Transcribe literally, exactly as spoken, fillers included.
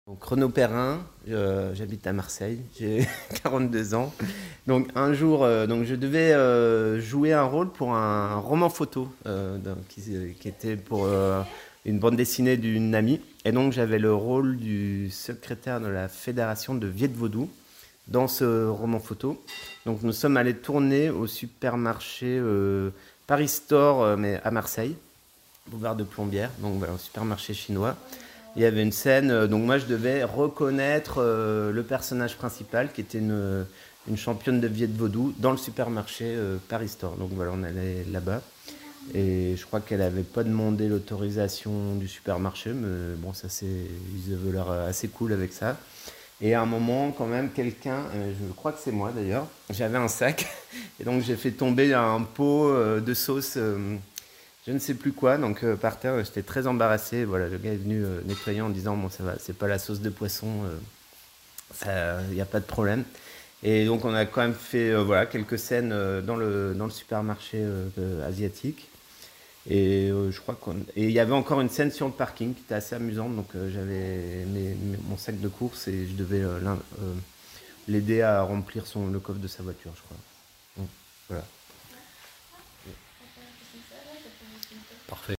Donc Renaud Perrin, euh, j'habite à Marseille, j'ai quarante-deux ans. Donc un jour, euh, donc je devais euh, jouer un rôle pour un roman photo euh, d'un- qui, qui était pour euh, une bande dessinée d'une amie. Et donc j'avais le rôle du secrétaire de la fédération de Viet Vaudou dans ce roman photo. Donc nous sommes allés tourner au supermarché euh, Paris Store, euh, mais à Marseille, boulevard de Plombières, donc voilà, un supermarché chinois. Il y avait une scène, euh, donc moi je devais reconnaître euh, le personnage principal qui était une, une championne de Viet Vaudou dans le supermarché euh, Paris Store. Donc voilà, on allait là-bas. Et je crois qu'elle n'avait pas demandé l'autorisation du supermarché, mais bon, ça c'est, ils avaient l'air assez cool avec ça. Et à un moment, quand même, quelqu'un, euh, je crois que c'est moi d'ailleurs, j'avais un sac, et donc j'ai fait tomber un pot euh, de sauce, euh, je ne sais plus quoi, donc euh, par terre, j'étais très embarrassé. Voilà, le gars est venu euh, nettoyer en disant, bon, ça va, c'est pas la sauce de poisson, il n'y a pas de problème. Et donc on a quand même fait euh, voilà, quelques scènes euh, dans, le, dans le supermarché euh, euh, asiatique. Et euh, je crois qu'on... Et il y avait encore une scène sur le parking qui était assez amusante. Donc euh, j'avais mes- mes- mon sac de course et je devais euh, l'in- euh, l'aider à remplir son, le coffre de sa voiture, je crois. Donc, voilà.